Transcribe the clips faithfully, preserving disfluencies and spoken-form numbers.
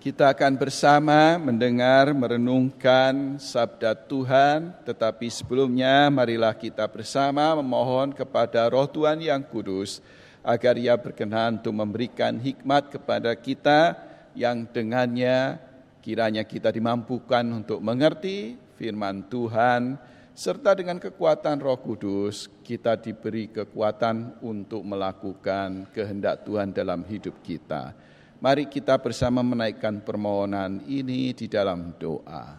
Kita akan bersama mendengar, merenungkan sabda Tuhan, tetapi sebelumnya marilah kita bersama memohon kepada Roh Tuhan yang kudus, agar Ia berkenan untuk memberikan hikmat kepada kita, yang dengannya kiranya kita dimampukan untuk mengerti firman Tuhan, serta dengan kekuatan Roh Kudus kita diberi kekuatan untuk melakukan kehendak Tuhan dalam hidup kita. Mari kita bersama menaikkan permohonan ini di dalam doa.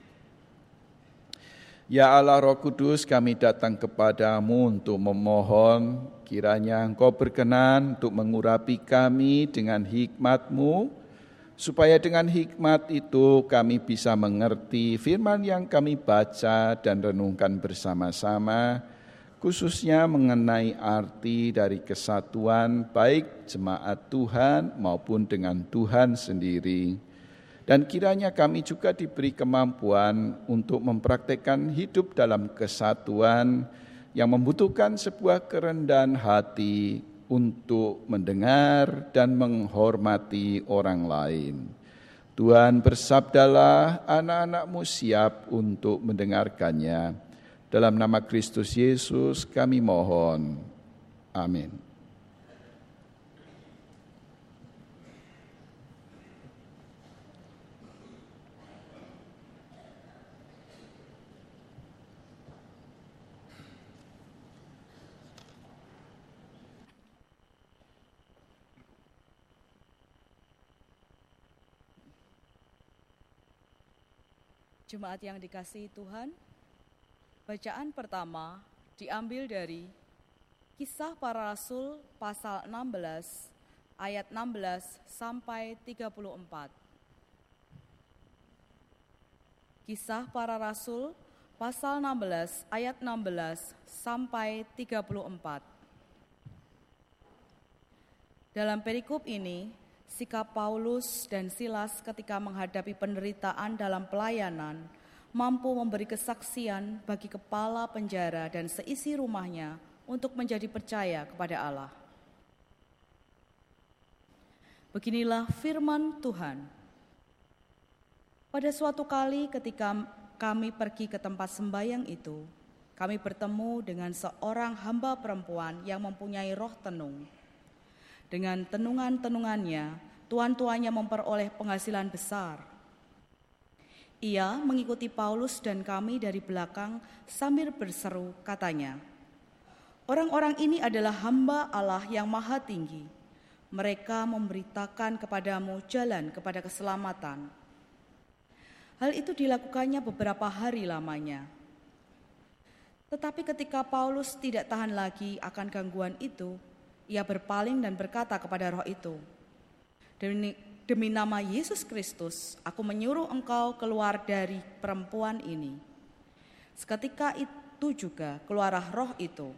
Ya Allah Roh Kudus, kami datang kepadamu untuk memohon kiranya Engkau berkenan untuk mengurapi kami dengan hikmat-Mu, supaya dengan hikmat itu kami bisa mengerti firman yang kami baca dan renungkan bersama-sama, khususnya mengenai arti dari kesatuan baik jemaat Tuhan maupun dengan Tuhan sendiri. Dan kiranya kami juga diberi kemampuan untuk mempraktekkan hidup dalam kesatuan yang membutuhkan sebuah kerendahan hati untuk mendengar dan menghormati orang lain. Tuhan, bersabdalah, anak-anak-Mu siap untuk mendengarkannya. Dalam nama Kristus Yesus kami mohon. Amin. Jemaat yang dikasihi Tuhan, bacaan pertama diambil dari Kisah Para Rasul pasal enam belas ayat enam belas sampai tiga puluh empat. Kisah Para Rasul pasal enam belas ayat enam belas sampai tiga puluh empat. Dalam perikop ini, sikap Paulus dan Silas ketika menghadapi penderitaan dalam pelayanan mampu memberi kesaksian bagi kepala penjara dan seisi rumahnya untuk menjadi percaya kepada Allah. Beginilah firman Tuhan. Pada suatu kali ketika kami pergi ke tempat sembahyang itu, kami bertemu dengan seorang hamba perempuan yang mempunyai roh tenung. Dengan tenungan-tenungannya, tuan-tuannya memperoleh penghasilan besar. Ia mengikuti Paulus dan kami dari belakang sambil berseru, katanya, "Orang-orang ini adalah hamba Allah yang maha tinggi. Mereka memberitakan kepadamu jalan kepada keselamatan." Hal itu dilakukannya beberapa hari lamanya. Tetapi ketika Paulus tidak tahan lagi akan gangguan itu, ia berpaling dan berkata kepada roh itu, Demi, demi nama Yesus Kristus, aku menyuruh engkau keluar dari perempuan ini. Seketika itu juga keluarlah roh itu.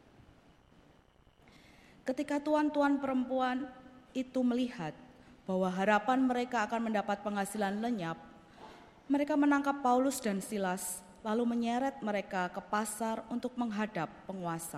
Ketika tuan-tuan perempuan itu melihat bahwa harapan mereka akan mendapat penghasilan lenyap, mereka menangkap Paulus dan Silas, lalu menyeret mereka ke pasar untuk menghadap penguasa.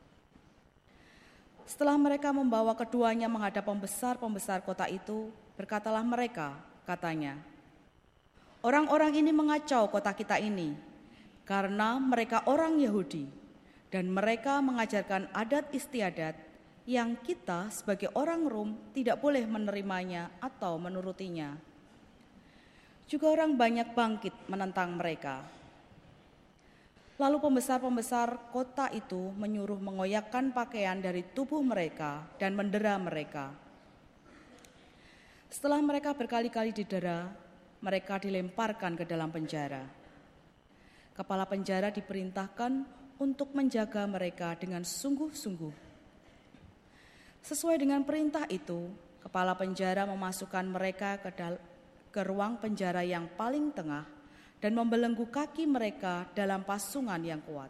Setelah mereka membawa keduanya menghadap pembesar-pembesar kota itu, berkatalah mereka, katanya, "Orang-orang ini mengacau kota kita ini, karena mereka orang Yahudi, dan mereka mengajarkan adat istiadat yang kita sebagai orang Rom tidak boleh menerimanya atau menurutinya. Juga orang banyak bangkit menentang mereka." Lalu pembesar-pembesar kota itu menyuruh mengoyakkan pakaian dari tubuh mereka dan mendera mereka. Setelah mereka berkali-kali didera, mereka dilemparkan ke dalam penjara. Kepala penjara diperintahkan untuk menjaga mereka dengan sungguh-sungguh. Sesuai dengan perintah itu, kepala penjara memasukkan mereka ke, dal- ke ruang penjara yang paling tengah dan membelenggu kaki mereka dalam pasungan yang kuat.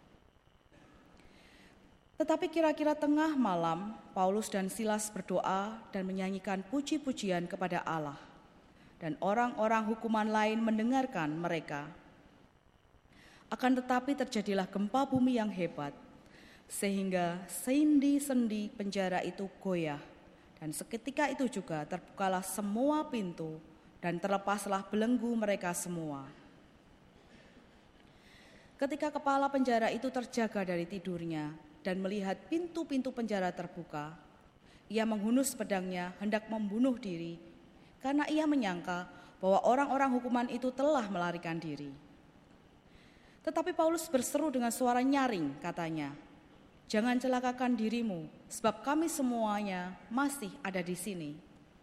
Tetapi kira-kira tengah malam, Paulus dan Silas berdoa dan menyanyikan puji-pujian kepada Allah, dan orang-orang hukuman lain mendengarkan mereka. Akan tetapi terjadilah gempa bumi yang hebat, sehingga sendi-sendi penjara itu goyah, dan seketika itu juga terbukalah semua pintu, dan terlepaslah belenggu mereka semua. Ketika kepala penjara itu terjaga dari tidurnya dan melihat pintu-pintu penjara terbuka, ia menghunus pedangnya hendak membunuh diri, karena ia menyangka bahwa orang-orang hukuman itu telah melarikan diri. Tetapi Paulus berseru dengan suara nyaring, katanya, "Jangan celakakan dirimu, sebab kami semuanya masih ada di sini."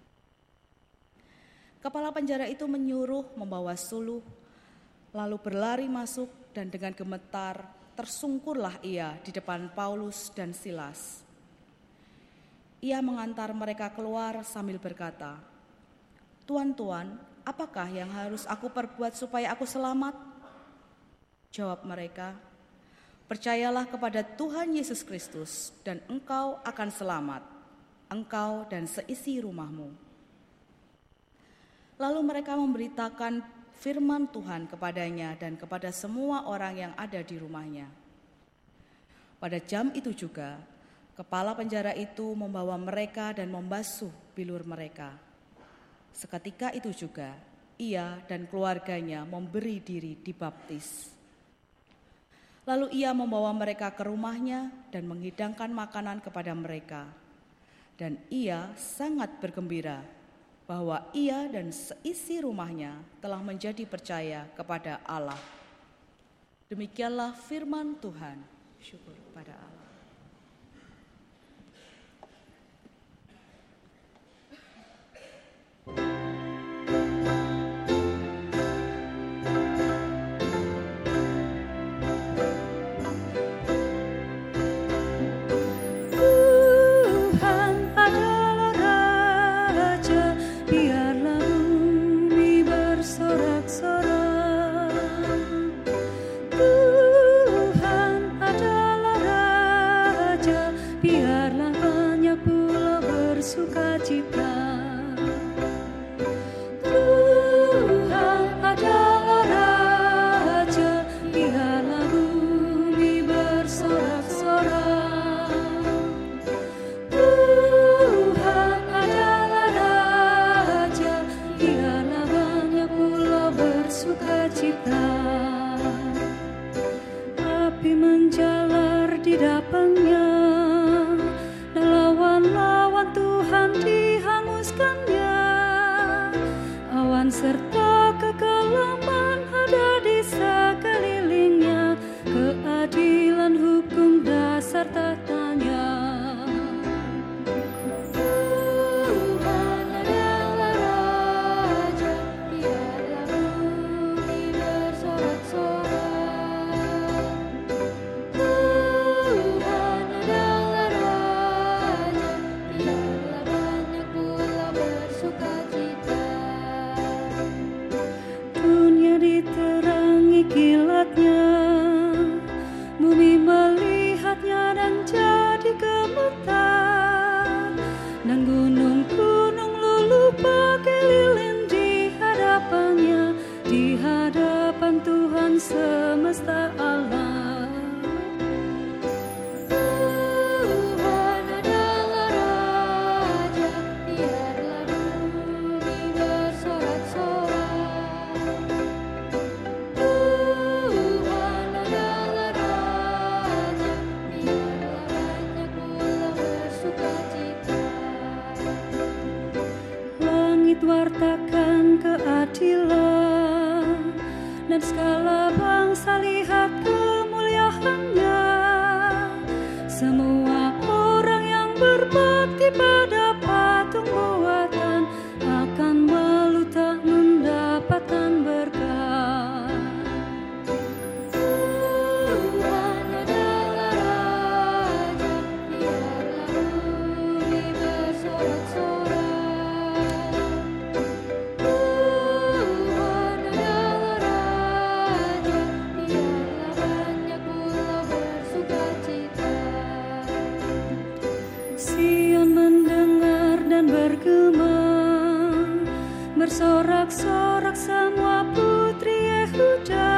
Kepala penjara itu menyuruh membawa suluh, lalu berlari masuk, dan dengan gemetar tersungkurlah ia di depan Paulus dan Silas. Ia mengantar mereka keluar sambil berkata, "Tuan, Tuan, apakah yang harus aku perbuat supaya aku selamat?" Jawab mereka, "Percayalah kepada Tuhan Yesus Kristus dan engkau akan selamat, engkau dan seisi rumahmu." Lalu mereka memberitakan firman Tuhan kepadanya dan kepada semua orang yang ada di rumahnya. Pada jam itu juga, kepala penjara itu membawa mereka dan membasuh bilur mereka. Seketika itu juga, ia dan keluarganya memberi diri dibaptis. Lalu ia membawa mereka ke rumahnya dan menghidangkan makanan kepada mereka. Dan ia sangat bergembira bahwa ia dan seisi rumahnya telah menjadi percaya kepada Allah. Demikianlah firman Tuhan. Syukur pada Allah. Bersorak-sorak semua putri Yehuda,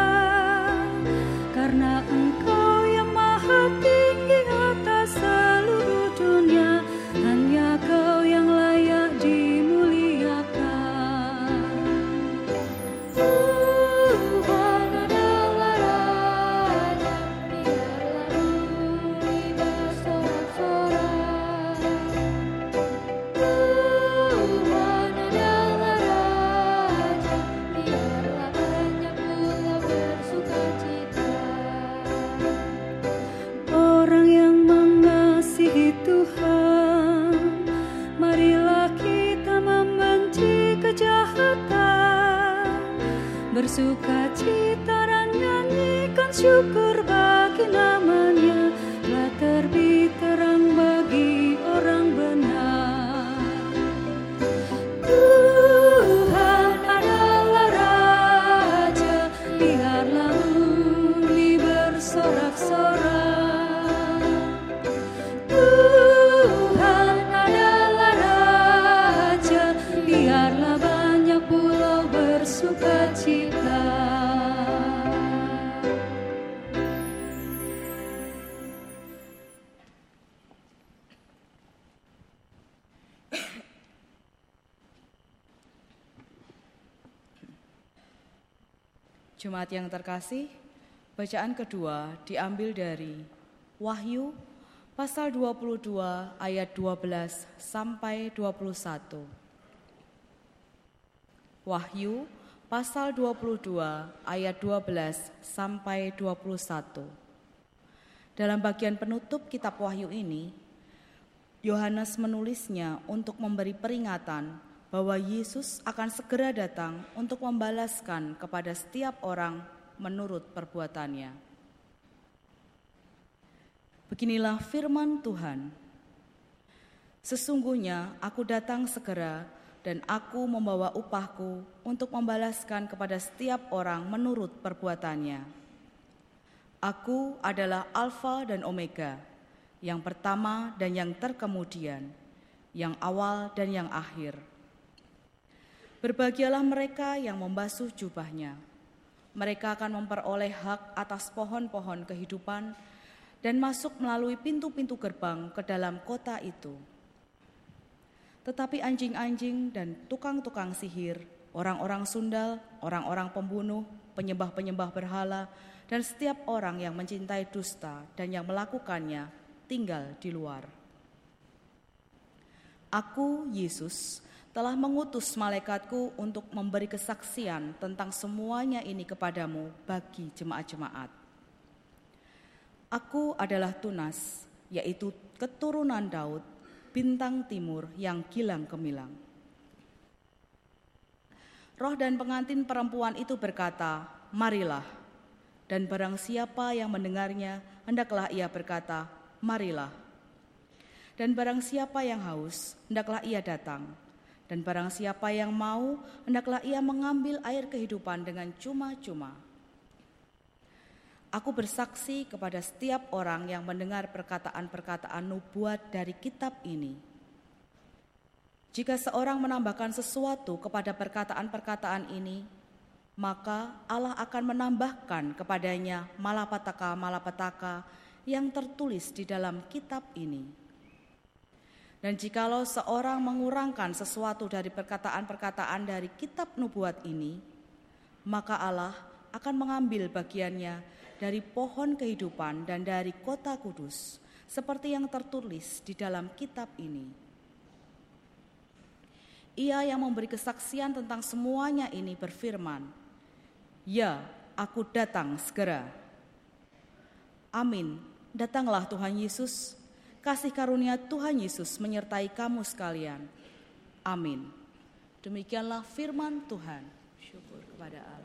karena Engkau yang maha tinggi atas seluruh dunia, hanya Kau yang layak dimuliakan. bersukacita dan nyanyikan syukur bagi namanya, telah terbit terang bagi orang benar. Tuhan adalah Raja, biarlah bumi bersorak-sorak. Tuhan adalah Raja, biarlah banyak pulau bersukacita. Jemaat yang terkasih, bacaan kedua diambil dari Wahyu pasal dua puluh dua ayat dua belas sampai dua puluh satu. Wahyu pasal dua puluh dua ayat dua belas sampai dua puluh satu. Dalam bagian penutup kitab Wahyu ini, Yohanes menulisnya untuk memberi peringatan bahwa Yesus akan segera datang untuk membalaskan kepada setiap orang menurut perbuatannya. Beginilah firman Tuhan. Sesungguhnya aku datang segera dan aku membawa upahku untuk membalaskan kepada setiap orang menurut perbuatannya. Aku adalah Alfa dan Omega, yang pertama dan yang terkemudian, yang awal dan yang akhir. Berbahagialah mereka yang membasuh jubahnya. Mereka akan memperoleh hak atas pohon-pohon kehidupan dan masuk melalui pintu-pintu gerbang ke dalam kota itu. Tetapi anjing-anjing dan tukang-tukang sihir, orang-orang sundal, orang-orang pembunuh, penyembah-penyembah berhala, dan setiap orang yang mencintai dusta dan yang melakukannya tinggal di luar. Aku, Yesus, telah mengutus malaikatku untuk memberi kesaksian tentang semuanya ini kepadamu bagi jemaat-jemaat. Aku adalah Tunas, yaitu keturunan Daud, bintang timur yang gilang gemilang. Roh dan pengantin perempuan itu berkata, marilah. Dan barang siapa yang mendengarnya, hendaklah ia berkata, marilah. Dan barang siapa yang haus, hendaklah ia datang. Dan barang siapa yang mau, hendaklah ia mengambil air kehidupan dengan cuma-cuma. Aku bersaksi kepada setiap orang yang mendengar perkataan-perkataan nubuat dari kitab ini. Jika seorang menambahkan sesuatu kepada perkataan-perkataan ini, maka Allah akan menambahkan kepadanya malapetaka-malapetaka yang tertulis di dalam kitab ini. Dan jikalau seorang mengurangkan sesuatu dari perkataan-perkataan dari kitab nubuat ini, maka Allah akan mengambil bagiannya dari pohon kehidupan dan dari kota kudus, seperti yang tertulis di dalam kitab ini. Ia yang memberi kesaksian tentang semuanya ini berfirman, ya, aku datang segera. Amin, datanglah Tuhan Yesus. Kasih karunia Tuhan Yesus menyertai kamu sekalian. Amin. Demikianlah firman Tuhan. Syukur kepada Allah.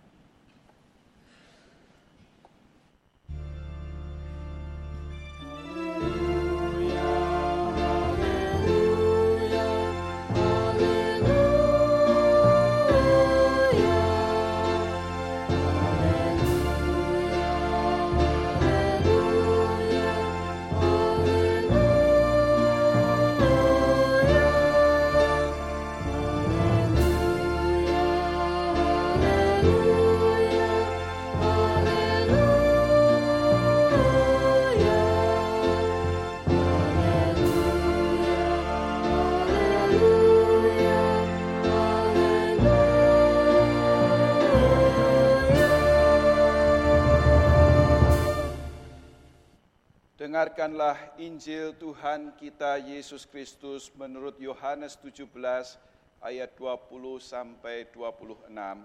Dengarkanlah Injil Tuhan kita Yesus Kristus menurut Yohanes tujuh belas ayat dua puluh sampai dua puluh enam.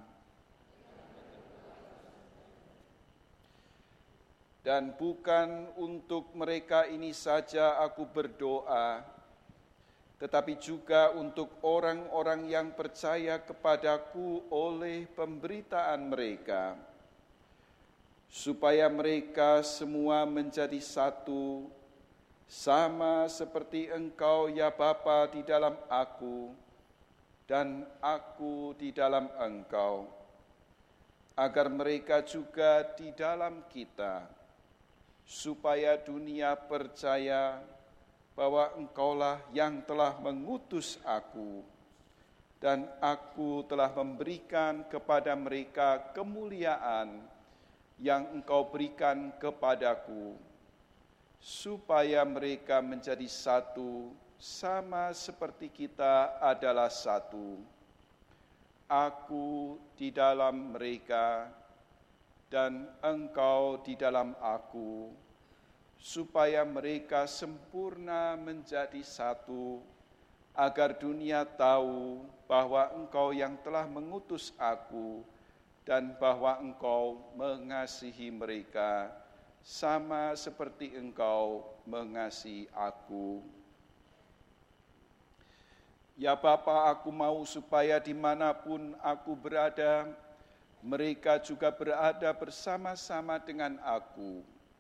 Dan bukan untuk mereka ini saja aku berdoa, tetapi juga untuk orang-orang yang percaya kepadaku oleh pemberitaan mereka, supaya mereka semua menjadi satu, sama seperti Engkau ya Bapa di dalam aku, dan aku di dalam Engkau, agar mereka juga di dalam kita, supaya dunia percaya bahwa Engkaulah yang telah mengutus aku, dan aku telah memberikan kepada mereka kemuliaan yang Engkau berikan kepadaku, supaya mereka menjadi satu, sama seperti kita adalah satu. Aku di dalam mereka, dan Engkau di dalam aku, supaya mereka sempurna menjadi satu, agar dunia tahu bahwa Engkau yang telah mengutus aku, dan bahwa Engkau mengasihi mereka, sama seperti Engkau mengasihi aku. Ya Bapa, aku mau supaya dimanapun aku berada, mereka juga berada bersama-sama dengan aku.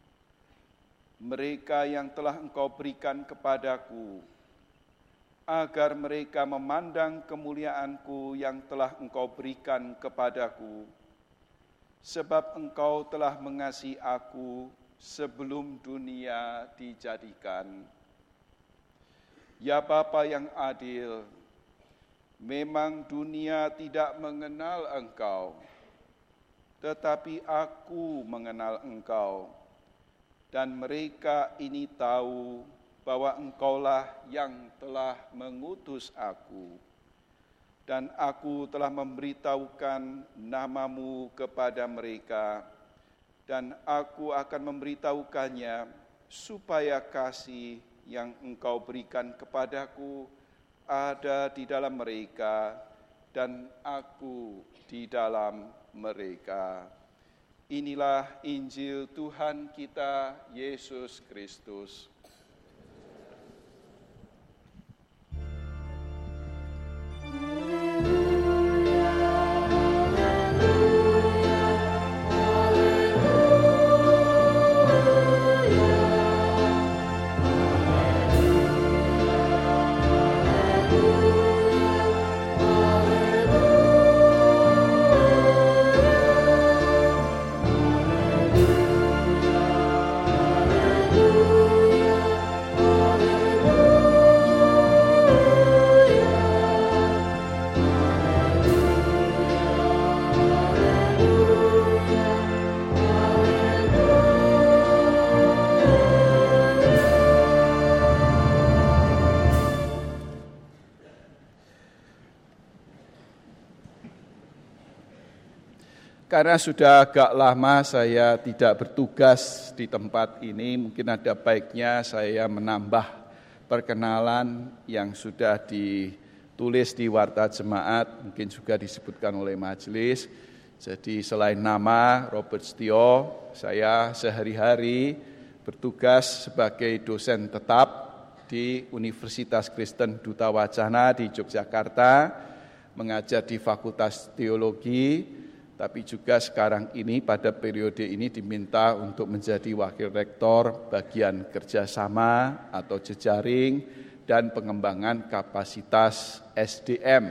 Mereka yang telah Engkau berikan kepadaku, agar mereka memandang kemuliaanku yang telah Engkau berikan kepadaku, sebab Engkau telah mengasihi aku sebelum dunia dijadikan. Ya Bapa yang adil, memang dunia tidak mengenal Engkau, tetapi aku mengenal Engkau, dan mereka ini tahu bahwa Engkaulah yang telah mengutus aku, dan aku telah memberitahukan namamu kepada mereka, dan aku akan memberitahukannya supaya kasih yang Engkau berikan kepadaku ada di dalam mereka, dan aku di dalam mereka. Inilah Injil Tuhan kita, Yesus Kristus. Karena sudah agak lama saya tidak bertugas di tempat ini, mungkin ada baiknya saya menambah perkenalan yang sudah ditulis di Warta Jemaat, mungkin juga disebutkan oleh majelis. Jadi selain nama Robert Setio, saya sehari-hari bertugas sebagai dosen tetap di Universitas Kristen Duta Wacana di Yogyakarta, mengajar di Fakultas Teologi, tapi juga sekarang ini pada periode ini diminta untuk menjadi wakil rektor bagian kerjasama atau jejaring dan pengembangan kapasitas S D M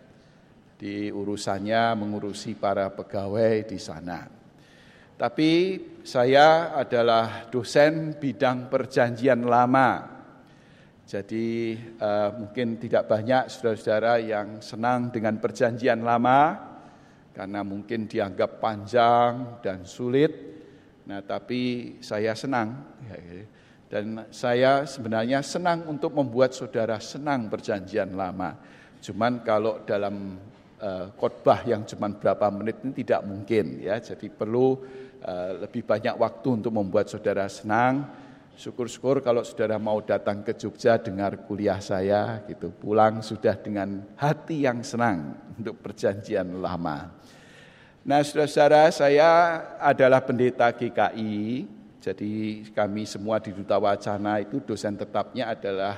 di urusannya mengurusi para pegawai di sana. Tapi saya adalah dosen bidang perjanjian lama. Jadi uh, mungkin tidak banyak saudara-saudara yang senang dengan perjanjian lama, karena mungkin dianggap panjang dan sulit. Nah, tapi saya senang, dan saya sebenarnya senang untuk membuat saudara senang perjanjian lama. Cuman kalau dalam uh, khotbah yang cuma berapa menit ini tidak mungkin, ya. Jadi perlu uh, lebih banyak waktu untuk membuat saudara senang. Syukur-syukur kalau saudara mau datang ke Jogja dengar kuliah saya, gitu, pulang sudah dengan hati yang senang untuk perjanjian lama. Nah, saudara-saudara, saya adalah pendeta G K I, jadi kami semua di Duta Wacana itu dosen tetapnya adalah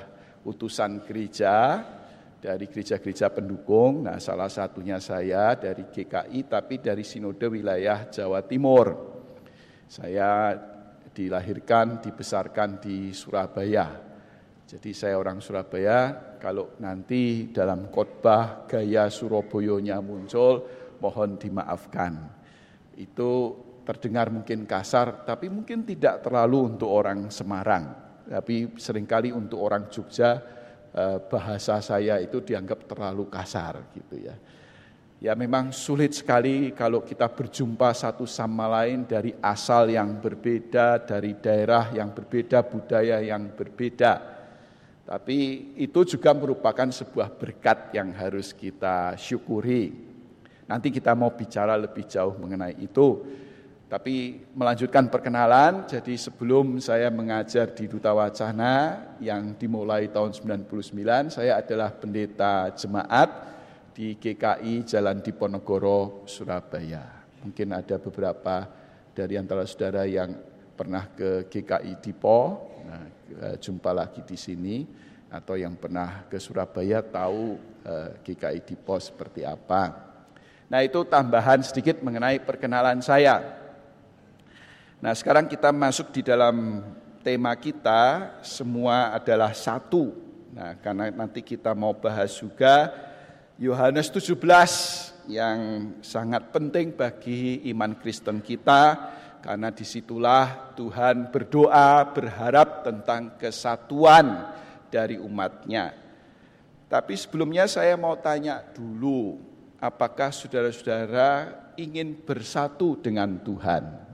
utusan gereja dari gereja-gereja pendukung. Nah, salah satunya saya dari G K I, tapi dari Sinode Wilayah Jawa Timur. Saya dilahirkan, dibesarkan di Surabaya. Jadi saya orang Surabaya, kalau nanti dalam khotbah gaya Surabayanya muncul, mohon dimaafkan. Itu terdengar mungkin kasar, tapi mungkin tidak terlalu untuk orang Semarang. Tapi seringkali untuk orang Jogja, bahasa saya itu dianggap terlalu kasar gitu ya. Ya memang sulit sekali kalau kita berjumpa satu sama lain dari asal yang berbeda, dari daerah yang berbeda, budaya yang berbeda. Tapi itu juga merupakan sebuah berkat yang harus kita syukuri. Nanti kita mau bicara lebih jauh mengenai itu. Tapi melanjutkan perkenalan, jadi sebelum saya mengajar di Duta Wacana yang dimulai tahun sembilan puluh sembilan, saya adalah pendeta jemaat di G K I Jalan Diponegoro, Surabaya. Mungkin ada beberapa dari antara saudara yang pernah ke G K I Dipo, nah, jumpa lagi di sini, atau yang pernah ke Surabaya tahu eh, G K I Dipo seperti apa. Nah itu tambahan sedikit mengenai perkenalan saya. Nah sekarang kita masuk di dalam tema kita, semua adalah satu. Nah karena nanti kita mau bahas juga Yohanes tujuh belas yang sangat penting bagi iman Kristen kita, karena disitulah Tuhan berdoa, berharap tentang kesatuan dari umatnya. Tapi sebelumnya saya mau tanya dulu, apakah saudara-saudara ingin bersatu dengan Tuhan?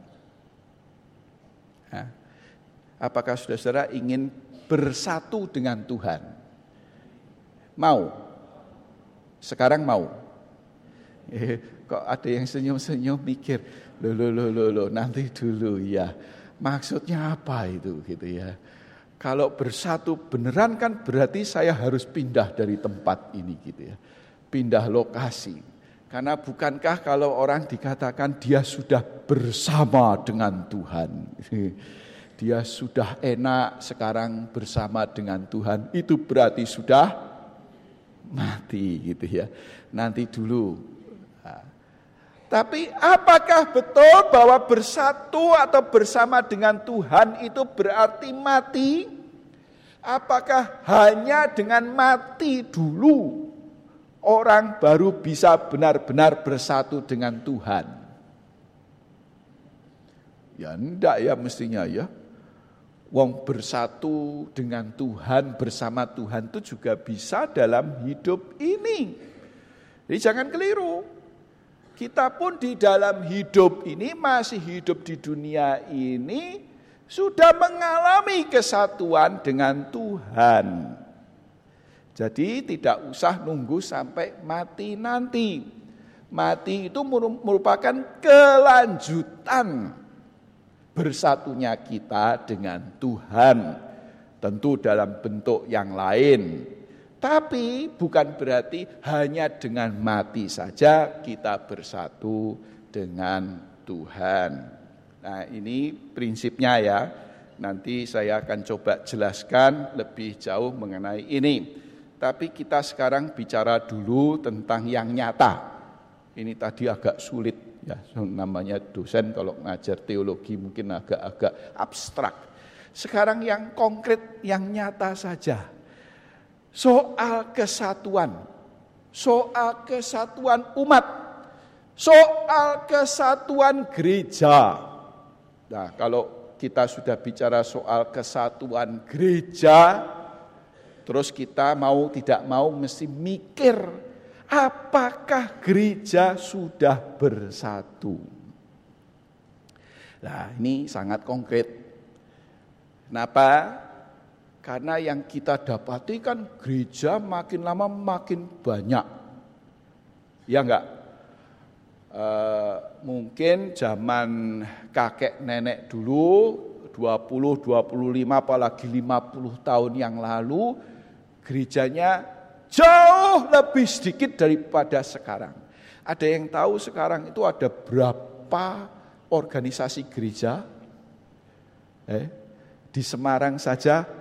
Nah, apakah saudara-saudara ingin bersatu dengan Tuhan? Mau? Sekarang mau? Eh, kok ada yang senyum-senyum mikir, loh, loh, loh, loh, loh, nanti dulu ya. Maksudnya apa itu gitu ya? Kalau bersatu beneran kan berarti saya harus pindah dari tempat ini gitu ya. Pindah lokasi. Karena bukankah kalau orang dikatakan dia sudah bersama dengan Tuhan, dia sudah enak sekarang bersama dengan Tuhan, itu berarti sudah mati gitu ya. Nanti dulu. Nah, tapi apakah betul bahwa bersatu atau bersama dengan Tuhan itu berarti mati? Apakah hanya dengan mati dulu orang baru bisa benar-benar bersatu dengan Tuhan? Ya enggak ya mestinya ya. Wong bersatu dengan Tuhan, bersama Tuhan itu juga bisa dalam hidup ini. Jadi jangan keliru. Kita pun di dalam hidup ini, masih hidup di dunia ini, sudah mengalami kesatuan dengan Tuhan. Jadi tidak usah nunggu sampai mati nanti. Mati itu merupakan kelanjutan bersatunya kita dengan Tuhan. Tentu dalam bentuk yang lain. Tapi bukan berarti hanya dengan mati saja kita bersatu dengan Tuhan. Nah ini prinsipnya ya. Nanti saya akan coba jelaskan lebih jauh mengenai ini. Tapi kita sekarang bicara dulu tentang yang nyata. Ini tadi agak sulit ya, namanya dosen kalau ngajar teologi mungkin agak-agak abstrak. Sekarang yang konkret, yang nyata saja. Soal kesatuan, soal kesatuan umat, soal kesatuan gereja. Nah, kalau kita sudah bicara soal kesatuan gereja, terus kita mau tidak mau mesti mikir, apakah gereja sudah bersatu? Nah, ini sangat konkret. Kenapa? Karena yang kita dapati kan gereja makin lama makin banyak. Ya enggak? E, mungkin zaman kakek nenek dulu, dua puluh, dua puluh lima, apalagi lima puluh tahun yang lalu, gerejanya jauh lebih sedikit daripada sekarang. Ada yang tahu sekarang itu ada berapa organisasi gereja? Eh, di Semarang saja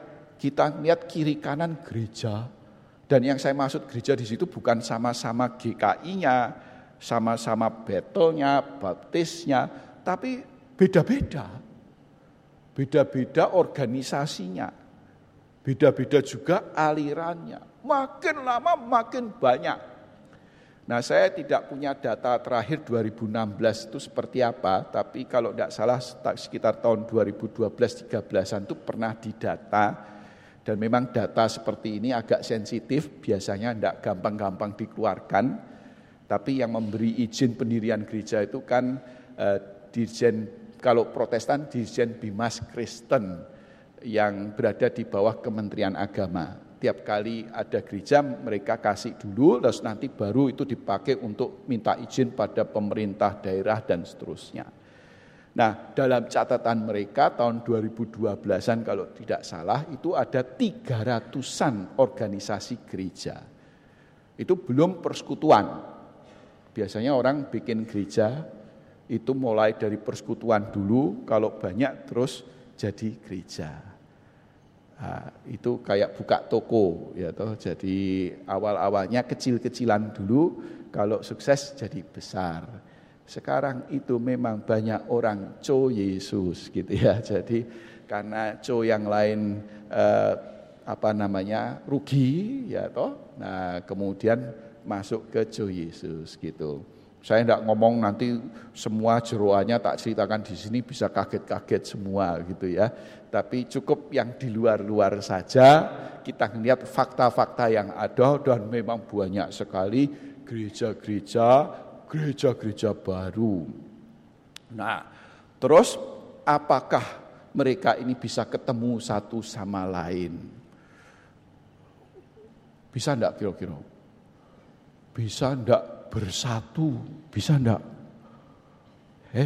kita lihat kiri kanan gereja, dan yang saya maksud gereja di situ bukan sama-sama G K I-nya, sama-sama Bethelnya, baptisnya, tapi beda-beda. Beda-beda organisasinya, beda-beda juga alirannya. Makin lama makin banyak. Nah, saya tidak punya data terakhir dua ribu enam belas itu seperti apa, tapi kalau tidak salah sekitar tahun dua ribu dua belas tiga belasan itu pernah didata. Dan memang data seperti ini agak sensitif, biasanya tidak gampang-gampang dikeluarkan. Tapi yang memberi izin pendirian gereja itu kan eh, Dirjen, kalau Protestan Dirjen Bimas Kristen yang berada di bawah Kementerian Agama. Tiap kali ada gereja mereka kasih dulu, terus nanti baru itu dipakai untuk minta izin pada pemerintah daerah dan seterusnya. Nah, dalam catatan mereka tahun dua ribu dua belasan kalau tidak salah itu ada tiga ratusan organisasi gereja. Itu belum persekutuan. Biasanya orang bikin gereja itu mulai dari persekutuan dulu, kalau banyak terus jadi gereja. Nah, itu kayak buka toko, ya toh. Jadi awal-awalnya kecil-kecilan dulu, kalau sukses jadi besar. Sekarang itu memang banyak orang co Yesus gitu ya. Jadi karena co yang lain eh, apa namanya rugi ya toh. Nah, kemudian masuk ke co Yesus gitu. Saya tidak ngomong nanti semua jeroannya tak ceritakan di sini bisa kaget-kaget semua gitu ya. Tapi cukup yang di luar-luar saja kita melihat fakta-fakta yang ada, dan memang banyak sekali gereja-gereja gereja-gereja baru. Nah, terus apakah mereka ini bisa ketemu satu sama lain? Bisa enggak kira-kira? Bisa enggak bersatu? Bisa enggak? Eh?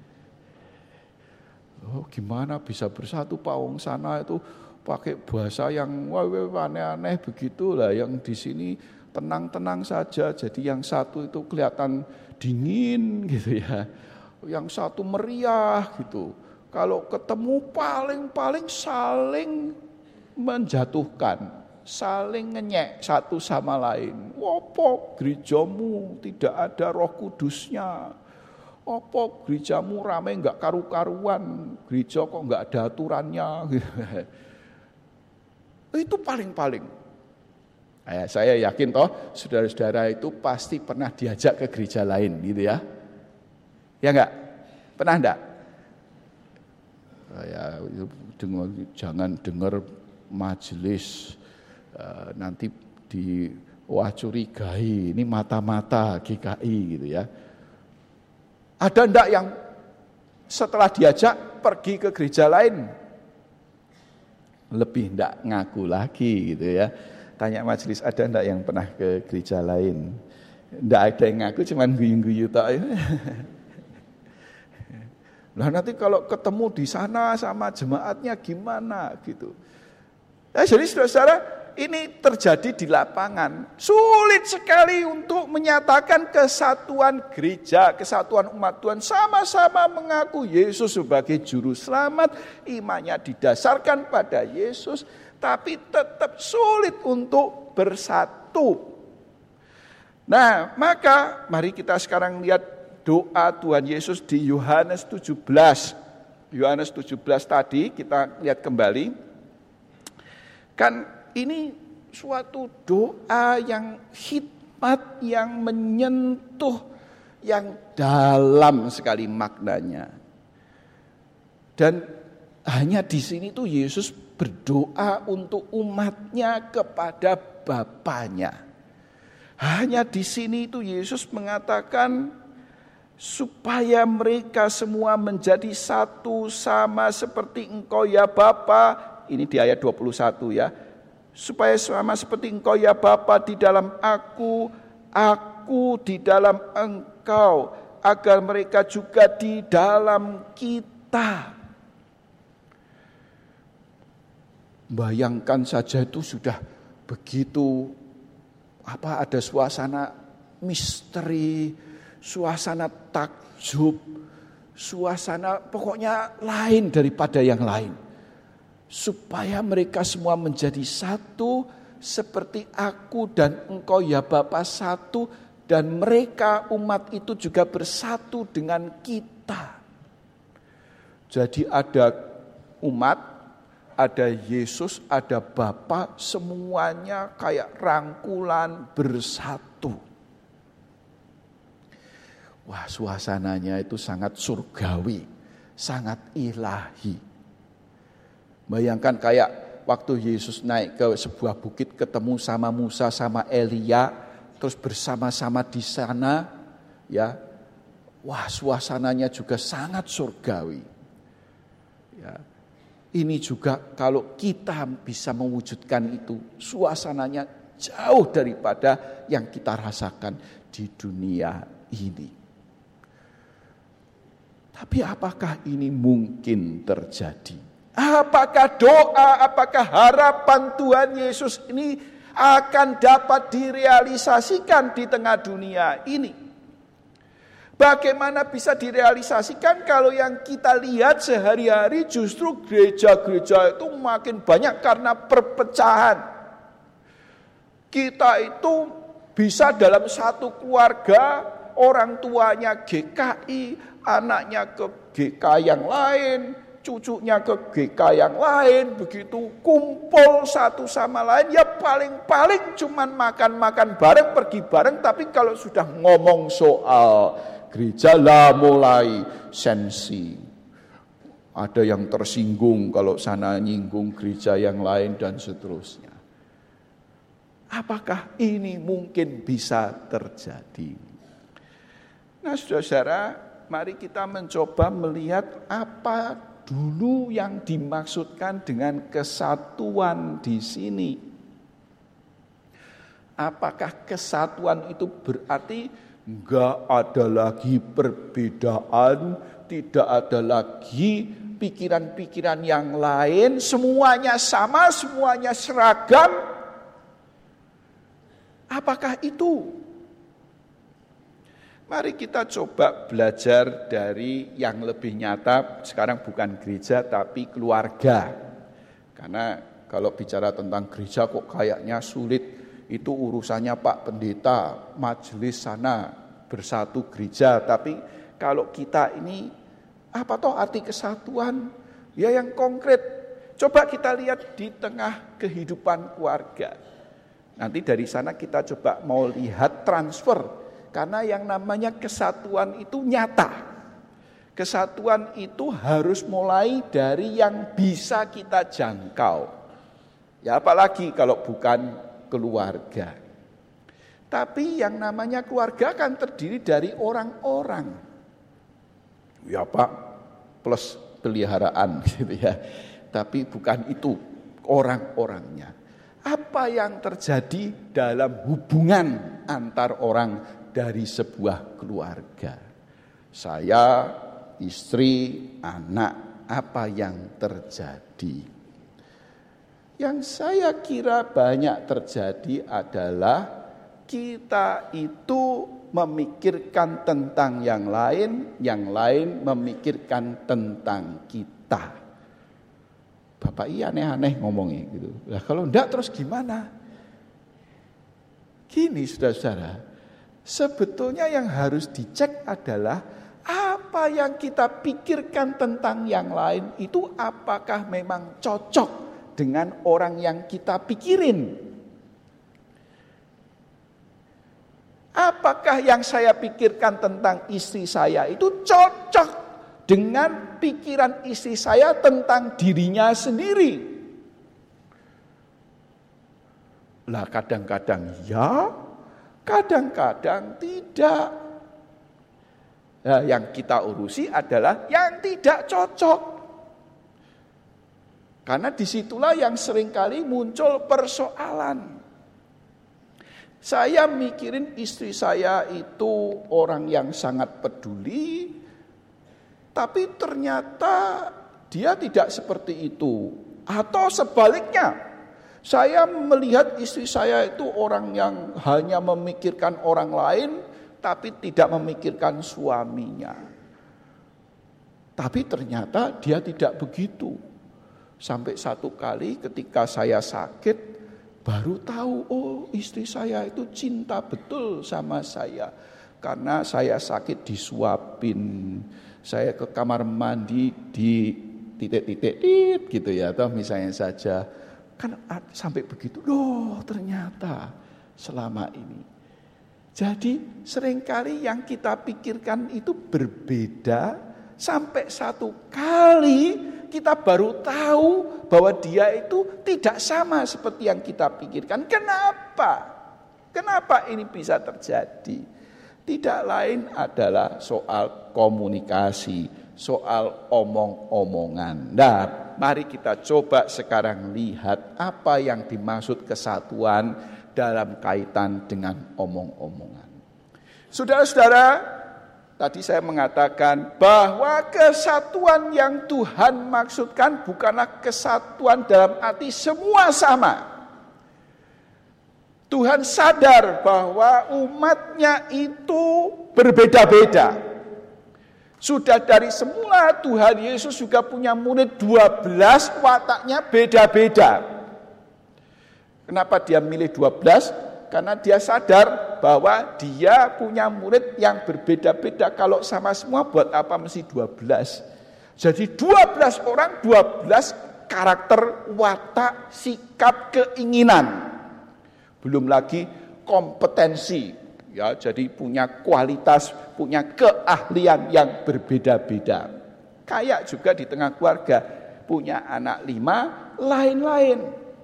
Oh, gimana bisa bersatu? Pak wong sana itu pakai bahasa yang wah aneh-aneh begitulah, yang di sini tenang-tenang saja, jadi yang satu itu kelihatan dingin gitu ya, yang satu meriah gitu. Kalau ketemu paling-paling saling menjatuhkan, saling ngenyek satu sama lain. Opo gerejamu tidak ada Roh Kudusnya? Opo gerejamu rame enggak karu-karuan? Gereja kok enggak ada aturannya? Itu paling-paling. Nah, saya yakin toh saudara-saudara itu pasti pernah diajak ke gereja lain gitu ya. Ya enggak? Pernah enggak? Ya, dengar, jangan dengar majelis uh, nanti di wah curigai ini mata-mata G K I gitu ya. Ada enggak yang setelah diajak pergi ke gereja lain lebih enggak ngaku lagi gitu ya? Tanya majelis, ada enggak yang pernah ke gereja lain? Enggak ada yang ngaku, cuman guyu-guyu tak. Nah, nanti kalau ketemu di sana sama jemaatnya gimana gitu. Nah, jadi saudara-saudara, ini terjadi di lapangan. Sulit sekali untuk menyatakan kesatuan gereja, kesatuan umat Tuhan. Sama-sama mengaku Yesus sebagai juru selamat, imannya didasarkan pada Yesus, tapi tetap sulit untuk bersatu. Nah, maka mari kita sekarang lihat doa Tuhan Yesus di Yohanes tujuh belas. Yohanes tujuh belas tadi kita lihat kembali. Kan ini suatu doa yang hikmat, yang menyentuh, yang dalam sekali maknanya. Dan hanya di sini tuh Yesus berdoa untuk umatnya kepada Bapanya. Hanya di sini itu Yesus mengatakan supaya mereka semua menjadi satu sama seperti Engkau ya Bapa. Ini di ayat dua puluh satu ya. Supaya sama seperti Engkau ya Bapa di dalam aku, aku di dalam Engkau, agar mereka juga di dalam kita. Bayangkan saja itu sudah begitu apa, ada suasana misteri, suasana takjub, suasana pokoknya lain daripada yang lain. supaya mereka semua menjadi satu seperti aku dan engkau ya Bapa satu, dan mereka umat itu juga bersatu dengan kita. Jadi ada umat, ada Yesus, ada Bapa, semuanya kayak rangkulan bersatu. Wah, suasananya itu sangat surgawi, sangat ilahi. Bayangkan kayak waktu Yesus naik ke sebuah bukit ketemu sama Musa sama Elia, terus bersama-sama di sana, ya. Wah, suasananya juga sangat surgawi. Ya. Ini juga kalau kita bisa mewujudkan itu, suasananya jauh daripada yang kita rasakan di dunia ini. Tapi apakah ini mungkin terjadi? Apakah doa, apakah harapan Tuhan Yesus ini akan dapat direalisasikan di tengah dunia ini? Bagaimana bisa direalisasikan kalau yang kita lihat sehari-hari justru gereja-gereja itu makin banyak karena perpecahan. Kita itu bisa dalam satu keluarga, orang tuanya G K I, anaknya ke G K yang lain, cucunya ke G K yang lain, begitu kumpul satu sama lain, ya paling-paling cuman makan-makan bareng, pergi bareng, tapi kalau sudah ngomong soal gereja lah mulai sensi. Ada yang tersinggung kalau sana nyinggung gereja yang lain dan seterusnya. Apakah ini mungkin bisa terjadi? Nah, saudara-saudara, mari kita mencoba melihat apa dulu yang dimaksudkan dengan kesatuan di sini. Apakah kesatuan itu berarti enggak ada lagi perbedaan, tidak ada lagi pikiran-pikiran yang lain, semuanya sama, semuanya seragam? Apakah itu? Mari kita coba belajar dari yang lebih nyata, sekarang bukan gereja tapi keluarga. Karena kalau bicara tentang gereja kok kayaknya sulit, itu urusannya Pak Pendeta, majelis sana, bersatu gereja. Tapi kalau kita ini, apa toh arti kesatuan? Ya yang konkret, coba kita lihat di tengah kehidupan keluarga. Nanti dari sana kita coba mau lihat transfer. Karena yang namanya kesatuan itu nyata. Kesatuan itu harus mulai dari yang bisa kita jangkau. Ya apalagi kalau bukan keluarga. Tapi yang namanya keluarga kan terdiri dari orang-orang. Ya Pak, plus peliharaan gitu ya. Tapi bukan itu orang-orangnya. Apa yang terjadi dalam hubungan antar orang dari sebuah keluarga? Saya, istri, anak, apa yang terjadi? Yang saya kira banyak terjadi adalah kita itu memikirkan tentang yang lain, yang lain memikirkan tentang kita. Bapak iya aneh-aneh ngomongnya gitu. Lah kalau enggak terus gimana? Gini saudara-saudara, sebetulnya yang harus dicek adalah apa yang kita pikirkan tentang yang lain itu apakah memang cocok dengan orang yang kita pikirin. Apakah yang saya pikirkan tentang istri saya itu cocok dengan pikiran istri saya tentang dirinya sendiri? Lah kadang-kadang ya, kadang-kadang tidak. Nah, yang kita urusi adalah yang tidak cocok. Karena disitulah yang seringkali muncul persoalan. Saya mikirin istri saya itu orang yang sangat peduli, tapi ternyata dia tidak seperti itu. Atau sebaliknya, saya melihat istri saya itu orang yang hanya memikirkan orang lain, tapi tidak memikirkan suaminya. Tapi ternyata dia tidak begitu. Sampai satu kali ketika saya sakit, baru tahu, oh istri saya itu cinta betul sama saya. Karena saya sakit disuapin, saya ke kamar mandi di titik-titik gitu ya, atau misalnya saja. Kan sampai begitu, loh ternyata selama ini. Jadi seringkali yang kita pikirkan itu berbeda, sampai satu kali kita baru tahu bahwa dia itu tidak sama seperti yang kita pikirkan. Kenapa? Kenapa ini bisa terjadi? Tidak lain adalah soal komunikasi, soal omong-omongan. Nah, mari kita coba sekarang lihat apa yang dimaksud kesatuan dalam kaitan dengan omong-omongan. Saudara-saudara, tadi saya mengatakan bahwa kesatuan yang Tuhan maksudkan bukanlah kesatuan dalam arti semua sama. Tuhan sadar bahwa umatnya itu berbeda-beda. Sudah dari semula Tuhan Yesus juga punya murid dua belas, wataknya beda-beda. Kenapa dia milih dua belas? Karena dia sadar bahwa dia punya murid yang berbeda-beda. Kalau sama semua buat apa mesti dua belas? Jadi dua belas orang, dua belas karakter, watak, sikap, keinginan. Belum lagi kompetensi, ya, jadi punya kualitas, punya keahlian yang berbeda-beda. Kayak juga di tengah keluarga, punya anak lima, lain-lain.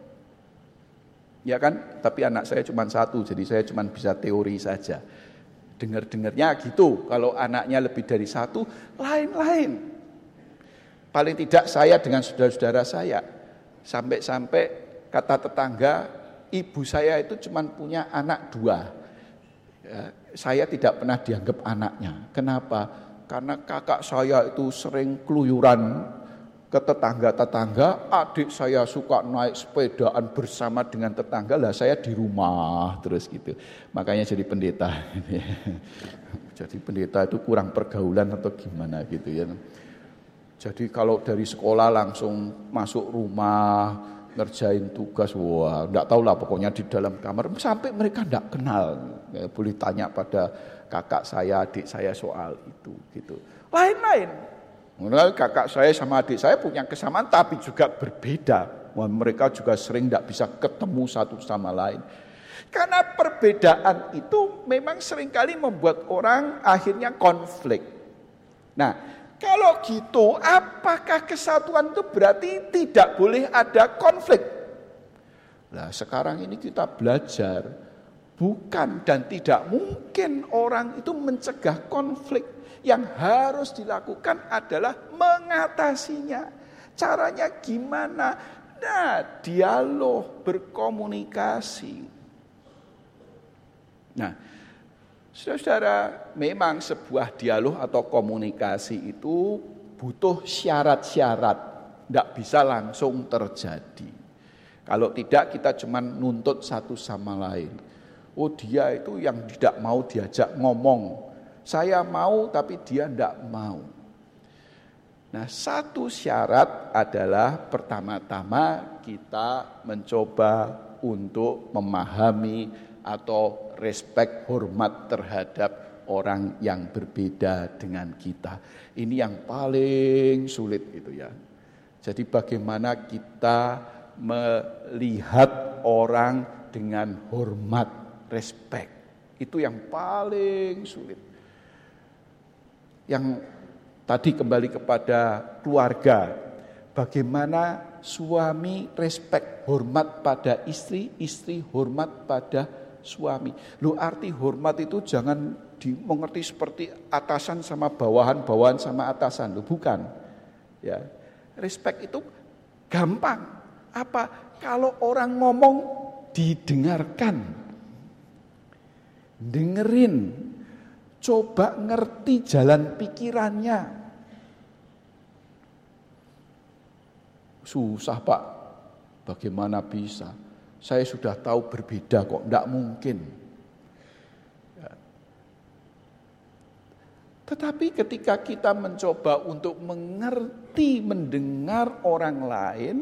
Ya kan, tapi anak saya cuma satu, jadi saya cuma bisa teori saja. Dengar-dengarnya gitu, kalau anaknya lebih dari satu, lain-lain. Paling tidak saya dengan saudara-saudara saya, sampai-sampai kata tetangga, ibu saya itu cuma punya anak dua. Ya, saya tidak pernah dianggap anaknya. Kenapa? Karena kakak saya itu sering keluyuran ke tetangga-tetangga. Adik saya suka naik sepedaan bersama dengan tetangga. Lah saya di rumah terus gitu. Makanya jadi pendeta. Jadi pendeta itu kurang pergaulan atau gimana gitu ya. Jadi kalau dari sekolah langsung masuk rumah, ngerjain tugas, wah, enggak tahu lah pokoknya di dalam kamar sampai mereka enggak kenal. Ya, boleh tanya pada kakak saya, adik saya soal itu gitu. Lain-lain. Kakak saya sama adik saya punya kesamaan tapi juga berbeda. Wah, mereka juga sering enggak bisa ketemu satu sama lain. Karena perbedaan itu memang seringkali membuat orang akhirnya konflik. Nah, kalau gitu, apakah kesatuan itu berarti tidak boleh ada konflik? Nah, sekarang ini kita belajar, bukan dan tidak mungkin orang itu mencegah konflik. Yang harus dilakukan adalah mengatasinya. Caranya gimana? Nah, dialog, berkomunikasi. Nah, saudara, memang sebuah dialog atau komunikasi itu butuh syarat-syarat, tidak bisa langsung terjadi. Kalau tidak kita cuma nuntut satu sama lain. Oh dia itu yang tidak mau diajak ngomong, saya mau tapi dia tidak mau. Nah satu syarat adalah pertama-tama kita mencoba untuk memahami atau respek, hormat terhadap orang yang berbeda dengan kita. Ini yang paling sulit itu ya. Jadi bagaimana kita melihat orang dengan hormat, respek. Itu yang paling sulit. Yang tadi kembali kepada keluarga. Bagaimana suami respek, hormat pada istri, istri hormat pada suami. Loh arti hormat itu jangan dimengerti seperti atasan sama bawahan, bawahan sama atasan. Loh bukan. Ya. Respect itu gampang. Apa? Kalau orang ngomong didengarkan. Dengerin. Coba ngerti jalan pikirannya. Susah Pak. Bagaimana bisa? Saya sudah tahu berbeda kok, tidak mungkin. Ya. Tetapi ketika kita mencoba untuk mengerti, mendengar orang lain,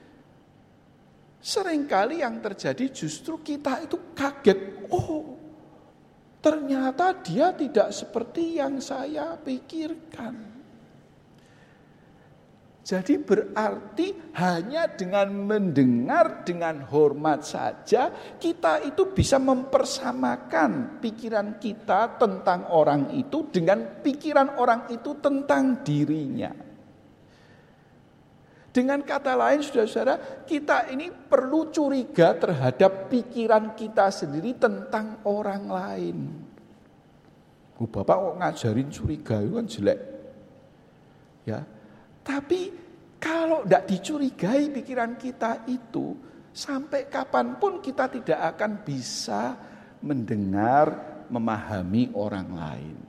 seringkali yang terjadi justru kita itu kaget. Oh, ternyata dia tidak seperti yang saya pikirkan. Jadi berarti hanya dengan mendengar dengan hormat saja kita itu bisa mempersamakan pikiran kita tentang orang itu dengan pikiran orang itu tentang dirinya. Dengan kata lain, saudara-saudara, kita ini perlu curiga terhadap pikiran kita sendiri tentang orang lain. Oh, Bapak kok ngajarin curiga itu kan jelek. Ya. Tapi kalau tidak dicurigai pikiran kita itu, sampai kapanpun kita tidak akan bisa mendengar, memahami orang lain.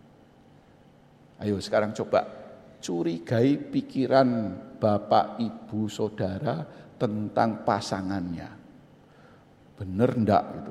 Ayo sekarang coba curigai pikiran bapak, ibu, saudara tentang pasangannya. Benar enggak itu?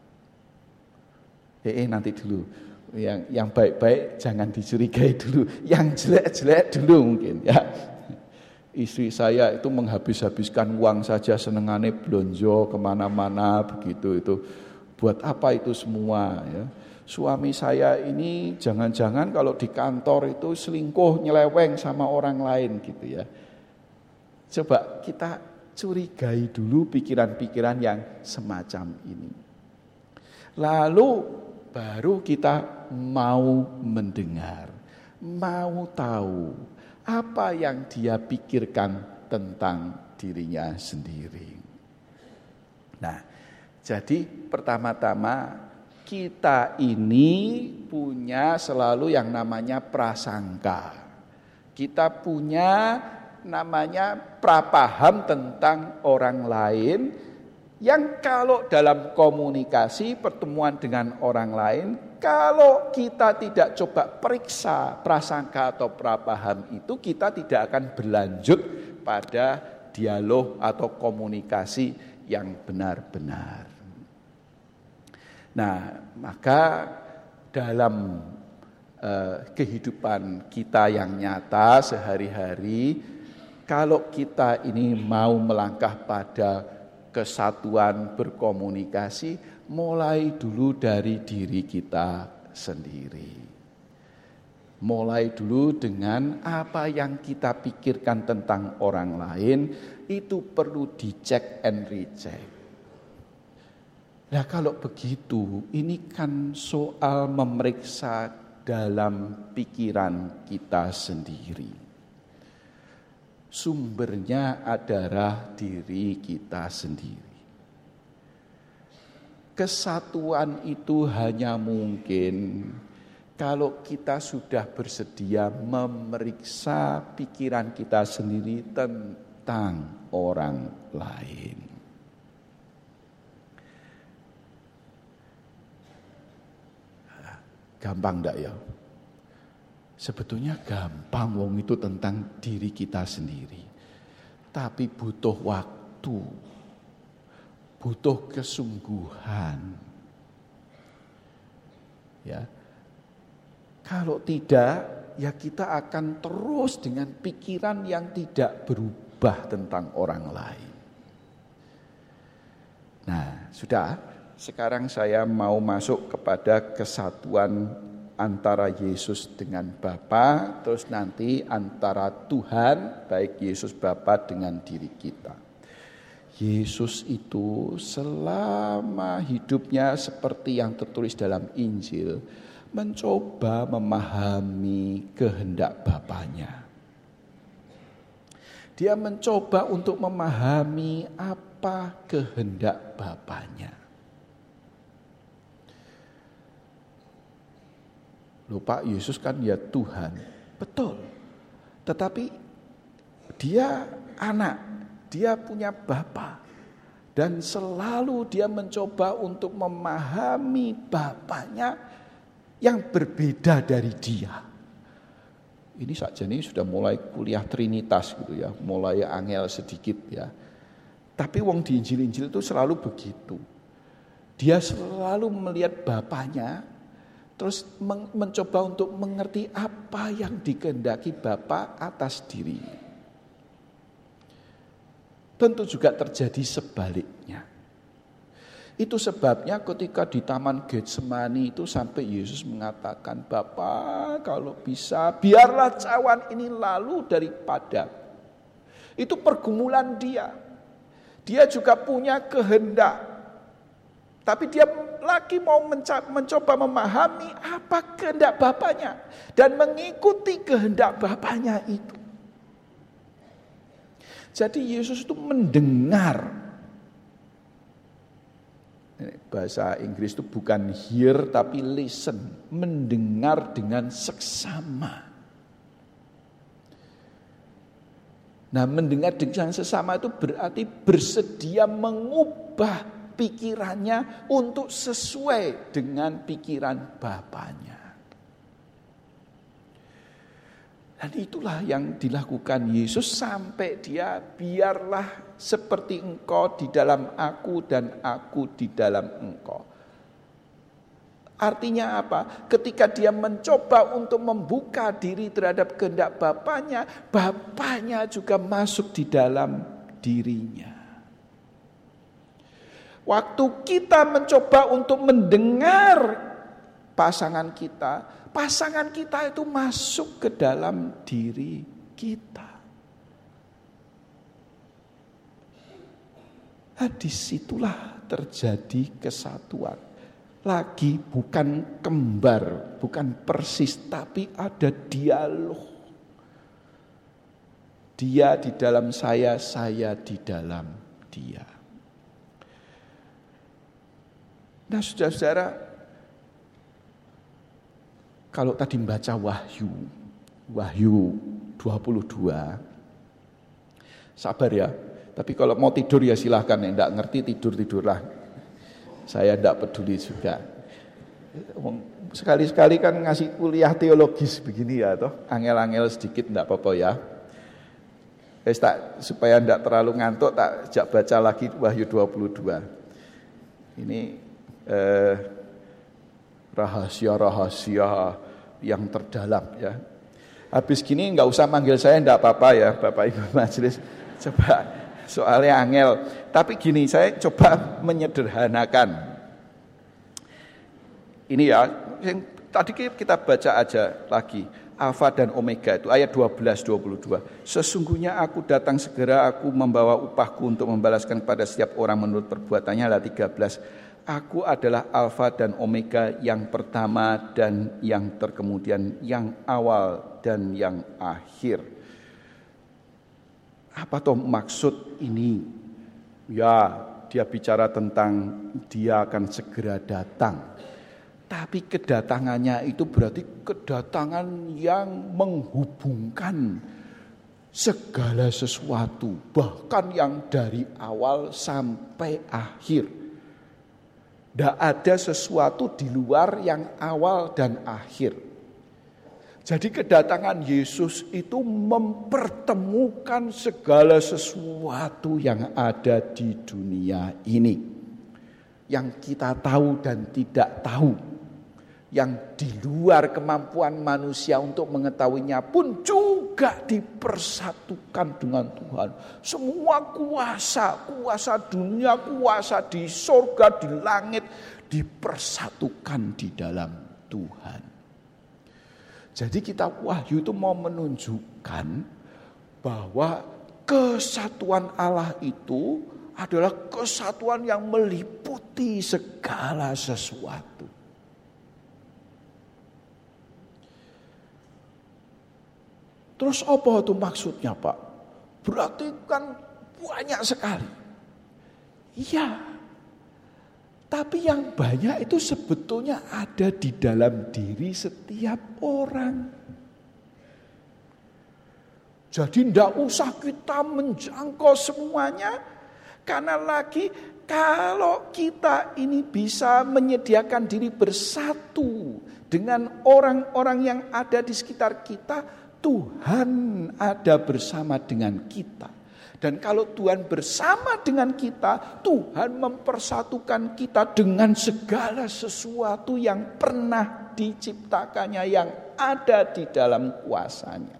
Eh, eh nanti dulu. Yang yang baik-baik jangan dicurigai dulu, yang jelek-jelek dulu mungkin ya. Istri saya itu menghabis-habiskan uang saja, senengane blonjo kemana-mana begitu itu. Buat apa itu semua ya? Suami saya ini jangan-jangan kalau di kantor itu selingkuh, nyeleweng sama orang lain gitu ya. Coba kita curigai dulu pikiran-pikiran yang semacam ini. Lalu baru kita mau mendengar, mau tahu apa yang dia pikirkan tentang dirinya sendiri. Nah, jadi pertama-tama kita ini punya selalu yang namanya prasangka. Kita punya namanya prapaham tentang orang lain, yang kalau dalam komunikasi, pertemuan dengan orang lain, kalau kita tidak coba periksa prasangka atau prapaham itu, kita tidak akan berlanjut pada dialog atau komunikasi yang benar-benar. Nah, maka dalam eh, kehidupan kita yang nyata sehari-hari, kalau kita ini mau melangkah pada kesatuan berkomunikasi, mulai dulu dari diri kita sendiri. Mulai dulu dengan apa yang kita pikirkan tentang orang lain, itu perlu dicek and recheck. Nah kalau begitu, ini kan soal memeriksa dalam pikiran kita sendiri. Sumbernya adalah diri kita sendiri. Kesatuan itu hanya mungkin kalau kita sudah bersedia memeriksa pikiran kita sendiri tentang orang lain. Gampang enggak ya? Sebetulnya gampang, wong itu tentang diri kita sendiri. Tapi butuh waktu, butuh kesungguhan. Ya. Kalau tidak, ya kita akan terus dengan pikiran yang tidak berubah tentang orang lain. Nah, sudah, sekarang saya mau masuk kepada kesatuan antara Yesus dengan Bapa, terus nanti antara Tuhan, baik Yesus Bapa dengan diri kita. Yesus itu selama hidupnya seperti yang tertulis dalam Injil, mencoba memahami kehendak Bapanya. Dia mencoba untuk memahami apa kehendak Bapanya. Lupa Yesus kan ya Tuhan, betul. Tetapi dia anak, dia punya Bapa. Dan selalu dia mencoba untuk memahami Bapanya yang berbeda dari dia. Ini saja nih sudah mulai kuliah Trinitas gitu ya, mulai angel sedikit ya. Tapi wong di Injil-Injil itu selalu begitu. Dia selalu melihat Bapanya Terus men- mencoba untuk mengerti apa yang dikehendaki Bapa atas dirinya. Tentu juga terjadi sebaliknya. Itu sebabnya ketika di Taman Getsemani itu sampai Yesus mengatakan, Bapa kalau bisa biarlah cawan ini lalu daripada. Itu pergumulan dia. Dia juga punya kehendak. Tapi dia lagi mau menca- mencoba memahami apa kehendak Bapanya. Dan mengikuti kehendak Bapanya itu. Jadi Yesus itu mendengar. Bahasa Inggris itu bukan hear tapi listen. Mendengar dengan seksama. Nah, mendengar dengan sesama itu berarti bersedia mengubah pikirannya untuk sesuai dengan pikiran Bapanya. Dan itulah yang dilakukan Yesus sampai dia biarlah seperti engkau di dalam aku dan aku di dalam engkau. Artinya apa? Ketika dia mencoba untuk membuka diri terhadap kehendak Bapanya, Bapanya juga masuk di dalam dirinya. Waktu kita mencoba untuk mendengar pasangan kita, pasangan kita itu masuk ke dalam diri kita. Nah, disitulah terjadi kesatuan. Lagi bukan kembar, bukan persis, tapi ada dialog. Dia di dalam saya, saya di dalam dia. Nah, saudara-saudara, kalau tadi membaca Wahyu, Wahyu dua puluh dua, sabar ya, tapi kalau mau tidur ya silahkan, yang enggak ngerti tidur-tidurlah. Saya tidak peduli juga. Sekali-sekali kan ngasih kuliah teologis begini ya, toh angel-angel sedikit tidak apa-apa ya. Eh, tak, supaya tidak terlalu ngantuk, tak jak baca lagi Wahyu dua puluh dua. Ini eh, rahasia-rahasia yang terdalam ya. Habis gini nggak usah manggil saya, tidak apa-apa ya Bapak Ibu Majelis. Coba. Soalnya angel, tapi gini saya coba menyederhanakan. Ini ya, yang tadi kita baca aja lagi, Alfa dan Omega itu ayat dua belas dua puluh dua. Sesungguhnya aku datang segera, aku membawa upahku untuk membalaskan kepada setiap orang menurut perbuatannya. Ayat tiga belas. Aku adalah Alfa dan Omega, yang pertama dan yang terkemudian, yang awal dan yang akhir. Apa toh maksud ini? Ya, dia bicara tentang dia akan segera datang. Tapi kedatangannya itu berarti kedatangan yang menghubungkan segala sesuatu, bahkan yang dari awal sampai akhir. Tidak ada sesuatu di luar yang awal dan akhir. Jadi kedatangan Yesus itu mempertemukan segala sesuatu yang ada di dunia ini. Yang kita tahu dan tidak tahu. Yang di luar kemampuan manusia untuk mengetahuinya pun juga dipersatukan dengan Tuhan. Semua kuasa, kuasa dunia, kuasa di surga, di langit dipersatukan di dalam Tuhan. Jadi kita Wahyu itu mau menunjukkan bahwa kesatuan Allah itu adalah kesatuan yang meliputi segala sesuatu. Terus apa itu maksudnya, Pak? Berarti kan banyak sekali. Iya. Tapi yang banyak itu sebetulnya ada di dalam diri setiap orang. Jadi tidak usah kita menjangkau semuanya. Karena lagi kalau kita ini bisa menyediakan diri bersatu dengan orang-orang yang ada di sekitar kita, Tuhan ada bersama dengan kita. Dan kalau Tuhan bersama dengan kita, Tuhan mempersatukan kita dengan segala sesuatu yang pernah diciptakannya, yang ada di dalam kuasanya.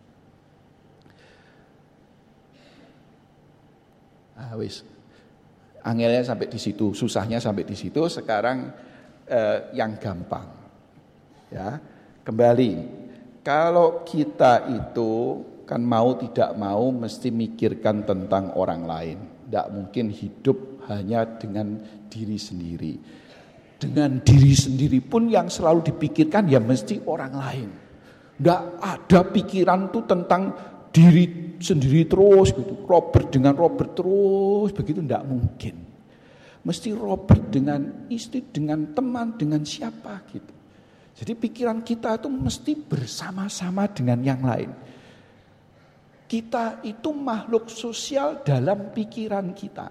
Ah, wis. Angelnya sampai di situ, susahnya sampai di situ. Sekarang eh, yang gampang. Ya, kembali. Kalau kita itu kan mau tidak mau mesti mikirkan tentang orang lain. Tidak mungkin hidup hanya dengan diri sendiri. Dengan diri sendiri pun yang selalu dipikirkan ya mesti orang lain. Tidak ada pikiran tuh tentang diri sendiri terus gitu. Robert dengan Robert terus begitu, tidak mungkin. Mesti Robert dengan istri, dengan teman, dengan siapa gitu. Jadi pikiran kita itu mesti bersama-sama dengan yang lain. Kita itu makhluk sosial dalam pikiran kita.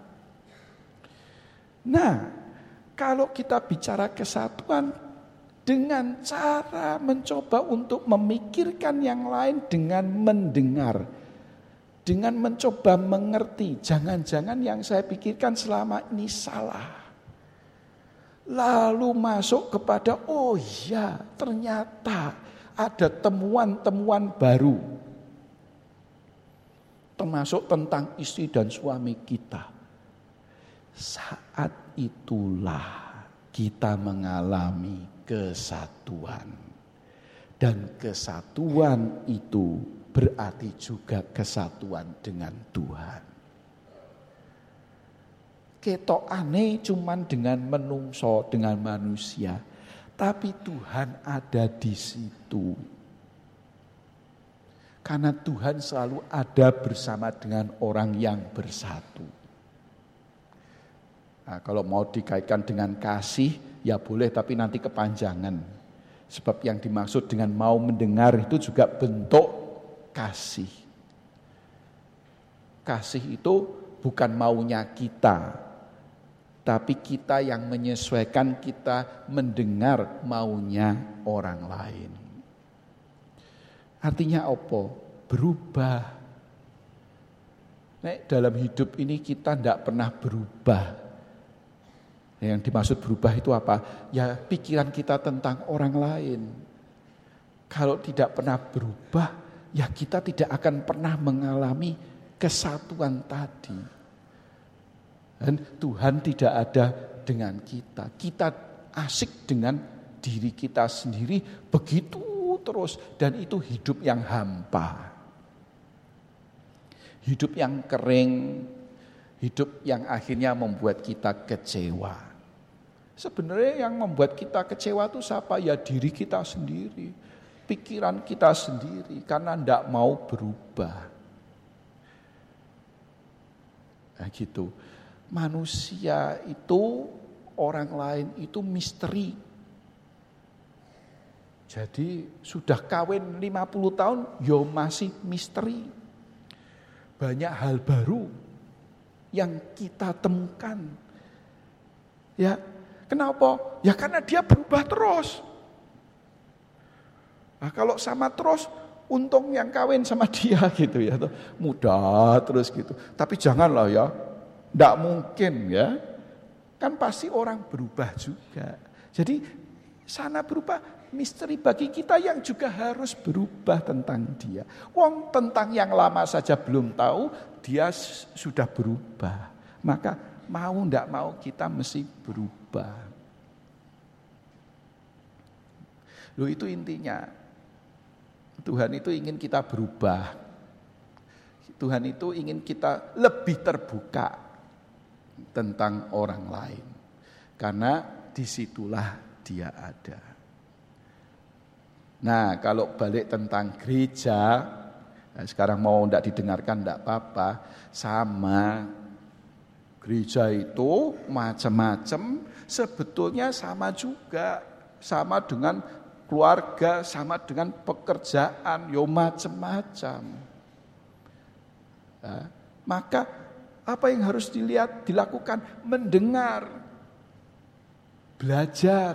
Nah, kalau kita bicara kesatuan dengan cara mencoba untuk memikirkan yang lain dengan mendengar, dengan mencoba mengerti, jangan-jangan yang saya pikirkan selama ini salah. Lalu masuk kepada, oh ya ternyata ada temuan-temuan baru. Termasuk tentang istri dan suami kita. Saat itulah kita mengalami kesatuan. Dan kesatuan itu berarti juga kesatuan dengan Tuhan. Ketokane cuman dengan menungso, dengan manusia, tapi Tuhan ada di situ. Karena Tuhan selalu ada bersama dengan orang yang bersatu. Nah, kalau mau dikaitkan dengan kasih, ya boleh, tapi nanti kepanjangan. Sebab yang dimaksud dengan mau mendengar itu juga bentuk kasih. Kasih itu bukan maunya kita, tapi kita yang menyesuaikan, kita mendengar maunya orang lain. Artinya apa? Berubah. Nek dalam hidup ini kita tidak pernah berubah. Yang dimaksud berubah itu apa? Ya pikiran kita tentang orang lain. Kalau tidak pernah berubah, ya kita tidak akan pernah mengalami kesatuan tadi. Dan Tuhan tidak ada dengan kita. Kita asik dengan diri kita sendiri begitu terus. Dan itu hidup yang hampa. Hidup yang kering. Hidup yang akhirnya membuat kita kecewa. Sebenarnya yang membuat kita kecewa itu siapa? Ya diri kita sendiri. Pikiran kita sendiri. Karena tidak mau berubah. Nah gitu. Manusia itu, orang lain itu misteri. Jadi sudah kawin lima puluh tahun, yo masih misteri. Banyak hal baru yang kita temukan. Ya, kenapa? Ya karena dia berubah terus. Nah, kalau sama terus, untung yang kawin sama dia gitu ya, mudah terus gitu. Tapi janganlah ya. Tidak mungkin ya, kan pasti orang berubah juga. Jadi sana berubah, misteri bagi kita yang juga harus berubah tentang dia. Wong tentang yang lama saja belum tahu, dia sudah berubah. Maka mau tidak mau kita mesti berubah. Loh itu intinya, Tuhan itu ingin kita berubah. Tuhan itu ingin kita lebih terbuka tentang orang lain. Karena disitulah dia ada. Nah kalau balik tentang gereja, nah sekarang mau tidak didengarkan tidak apa-apa. Sama, gereja itu macam-macam, sebetulnya sama juga. Sama dengan keluarga, sama dengan pekerjaan, yo macam-macam. Nah, maka apa yang harus dilihat, dilakukan? Mendengar, belajar.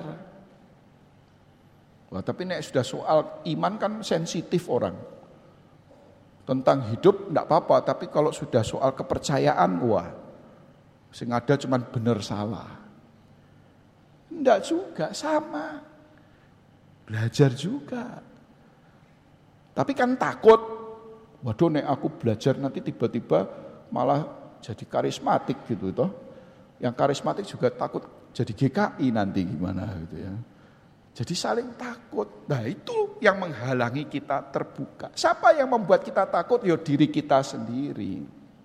Wah, tapi nek sudah soal iman kan sensitif orang. Tentang hidup enggak apa-apa, tapi kalau sudah soal kepercayaan, wah, sing ada cuman benar salah. Enggak juga, sama. belajar juga. Tapi kan takut, waduh nek aku belajar nanti tiba-tiba malah jadi karismatik gitu toh. Yang karismatik juga takut jadi G K I nanti gimana gitu ya. Jadi saling takut. Nah itu yang menghalangi kita terbuka. Siapa yang membuat kita takut? Ya diri kita sendiri.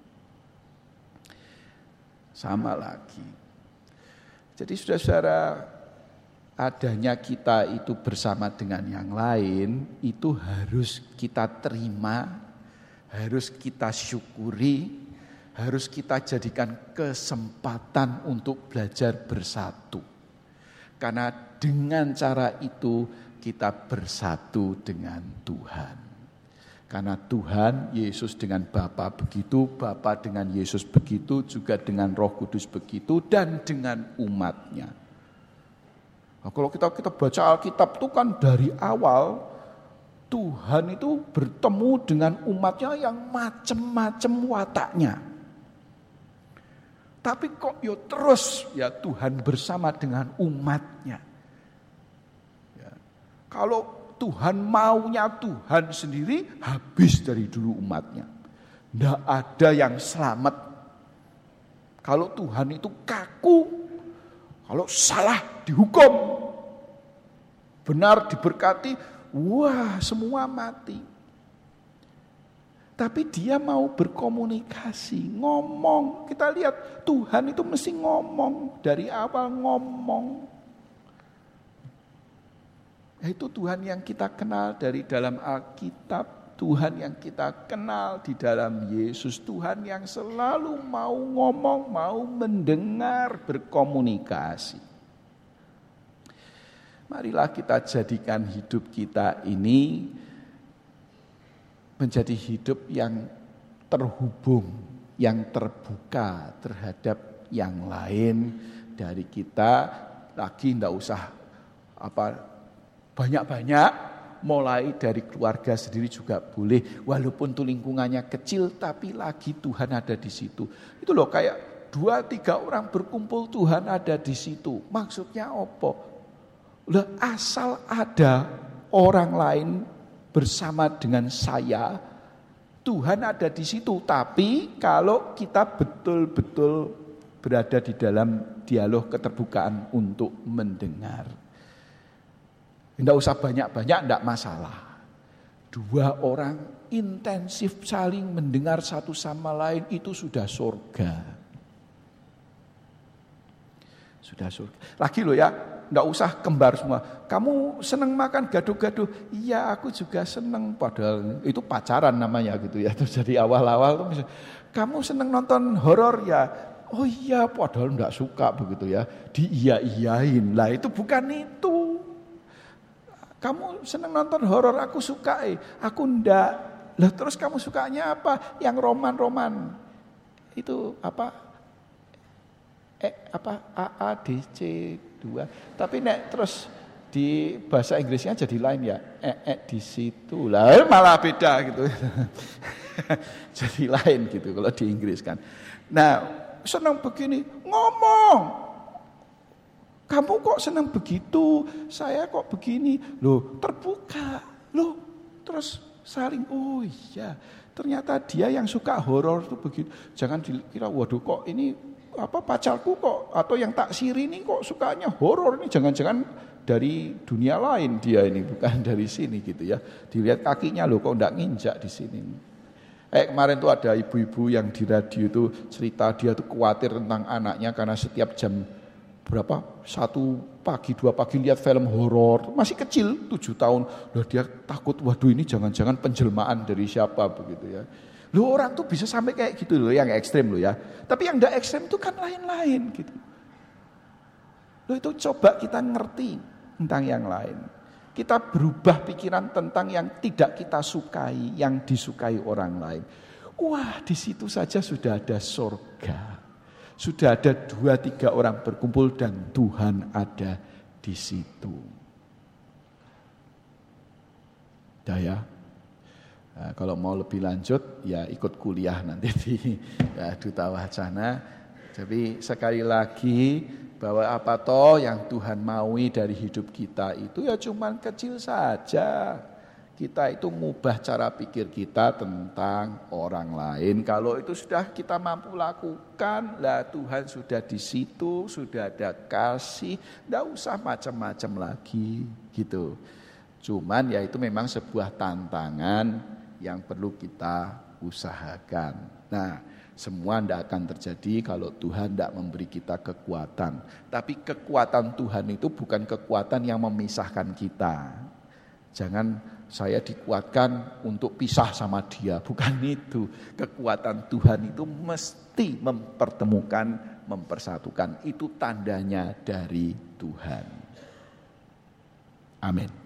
Sama lagi. Jadi saudara-saudara, adanya kita itu bersama dengan yang lain, itu harus kita terima, harus kita syukuri, harus kita jadikan kesempatan untuk belajar bersatu. Karena dengan cara itu kita bersatu dengan Tuhan. Karena Tuhan, Yesus dengan Bapa begitu, Bapa dengan Yesus begitu, juga dengan Roh Kudus begitu, dan dengan umatnya. Nah, kalau kita kita baca Alkitab itu kan dari awal, Tuhan itu bertemu dengan umatnya yang macam-macam wataknya. Tapi kok ya terus ya Tuhan bersama dengan umatnya. Ya. Kalau Tuhan maunya Tuhan sendiri, habis dari dulu umatnya. Tidak ada yang selamat. Kalau Tuhan itu kaku, kalau salah dihukum, benar diberkati, wah semua mati. Tapi dia mau berkomunikasi, ngomong. Kita lihat Tuhan itu mesti ngomong, dari awal ngomong. Itu Tuhan yang kita kenal dari dalam Alkitab, Tuhan yang kita kenal di dalam Yesus, Tuhan yang selalu mau ngomong, mau mendengar, berkomunikasi. Marilah kita jadikan hidup kita ini menjadi hidup yang terhubung, yang terbuka terhadap yang lain dari kita. Lagi tidak usah apa banyak-banyak, mulai dari keluarga sendiri juga boleh, walaupun tuh lingkungannya kecil, tapi lagi Tuhan ada di situ. Itu loh kayak dua tiga orang berkumpul Tuhan ada di situ. Maksudnya apa? Lah asal ada orang lain bersama dengan saya, Tuhan ada di situ. Tapi kalau kita betul-betul berada di dalam dialog keterbukaan untuk mendengar, tidak usah banyak-banyak, tidak masalah. Dua orang intensif saling mendengar satu sama lain, itu sudah surga. Sudah surga. Lagi loh ya, tidak usah kembar semua. Kamu senang makan gaduh-gaduh? Iya, aku juga senang. Padahal itu pacaran namanya gitu ya. Terus jadi awal-awal tuh misalnya, kamu senang nonton horor ya? Oh iya, padahal tidak suka begitu ya. Di-iya-iyain. Lah itu bukan itu. Kamu senang nonton horor, aku suka eh. Aku ndak. Lah terus kamu sukanya apa? Yang roman-roman. Itu apa? Eh apa? A A D C dua. Tapi nek terus di bahasa Inggrisnya jadi lain ya. Eh, eh di situ. Lah malah beda gitu. Jadi lain gitu kalau di Inggris kan. Nah, senang begini, ngomong. Kamu kok senang begitu, saya kok begini. Loh terbuka, loh terus saling, oh iya ternyata dia yang suka horor itu begitu. Jangan dikira, waduh kok ini apa pacarku kok, atau yang taksir ini kok sukanya horor ini. Jangan-jangan dari dunia lain dia ini, bukan dari sini gitu ya. Dilihat kakinya loh kok enggak nginjak di sini. Eh kemarin tuh ada ibu-ibu yang di radio itu cerita dia tuh khawatir tentang anaknya karena setiap jam berapa satu pagi dua pagi lihat film horor, masih kecil tujuh tahun, loh dia takut waduh ini jangan-jangan penjelmaan dari siapa begitu ya. Loh orang tuh bisa sampai kayak gitu loh, yang ekstrem loh ya. Tapi yang enggak ekstrem itu kan lain-lain gitu. Loh itu coba kita ngerti tentang yang lain. Kita berubah pikiran tentang yang tidak kita sukai, yang disukai orang lain. Wah di situ saja sudah ada surga. Sudah ada dua tiga orang berkumpul dan Tuhan ada di situ. Dah ya. Nah, kalau mau lebih lanjut ya ikut kuliah nanti di ya, Duta Wacana. Jadi sekali lagi Bahwa apa toh yang Tuhan maui dari hidup kita itu ya cuman kecil saja. Kita itu ngubah cara pikir kita tentang orang lain. Kalau itu sudah kita mampu lakukan, lah Tuhan sudah di situ, sudah ada kasih, enggak usah macam-macam lagi gitu. Cuman ya itu memang sebuah tantangan yang perlu kita usahakan. Nah, semua tidak akan terjadi kalau Tuhan tidak memberi kita kekuatan. Tapi kekuatan Tuhan itu bukan kekuatan yang memisahkan kita. Jangan saya dikuatkan untuk pisah sama dia, bukan itu. Kekuatan Tuhan itu mesti mempertemukan, mempersatukan. Itu tandanya dari Tuhan. Amin.